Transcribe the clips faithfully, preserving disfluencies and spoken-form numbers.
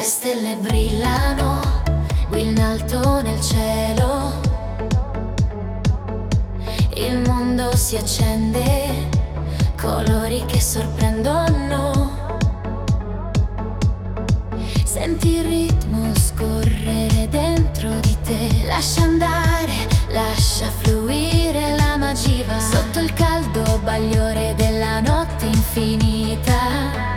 stelle brillano qui in alto nel cielo, il mondo si accende, colori che sorprendono. Senti il ritmo scorrere dentro di te, lascia andare, lascia fluire la magia. Sotto il caldo bagliore della notte infinita,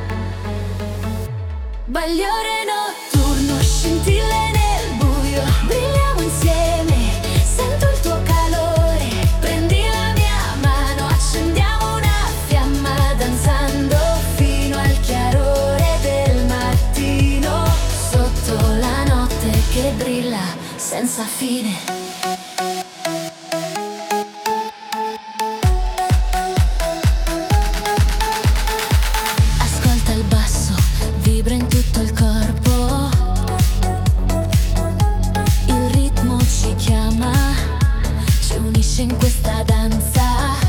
bagliore notturno, scintille nel buio, brilliamo insieme, sento il tuo calore. Prendi la mia mano, accendiamo una fiamma, danzando fino al chiarore del mattino, sotto la notte che brilla senza fine. In questa danza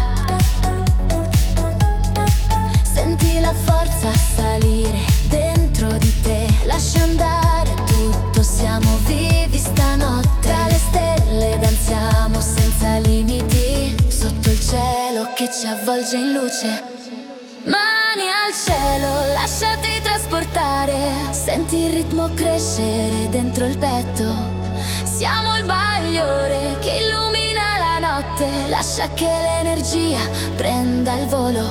senti la forza salire dentro di te, lascia andare tutto, siamo vivi stanotte. Tra le stelle danziamo senza limiti, sotto il cielo che ci avvolge in luce. Mani al cielo, lasciati trasportare, senti il ritmo crescere dentro il petto. Siamo il bagliore che illumina la notte, lascia che l'energia prenda il volo.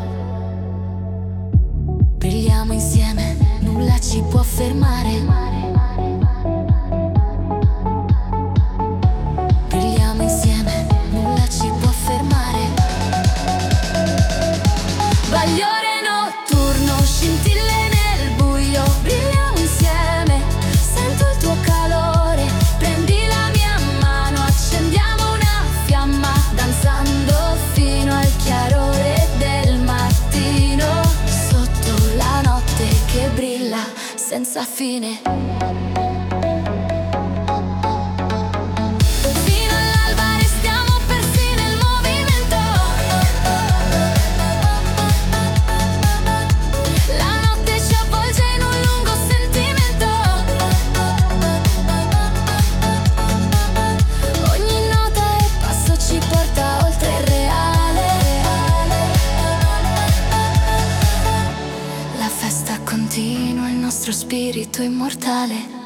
Brilliamo insieme, nulla ci può fermare. Brilliamo insieme, nulla ci può fermare. Bagliore notturno, scintille nel buio, brilliamo insieme, sento il tuo calore. Prendi la mia mano, accendiamo una fiamma, danzando fino al chiarore del mattino, sotto la notte che brilla senza fine. Fino all'alba restiamo persi nel movimento, la notte ci avvolge in un lungo sentimento. Ogni nota e passo ci porta oltre il reale. La festa continua, il nostro spirito immortale.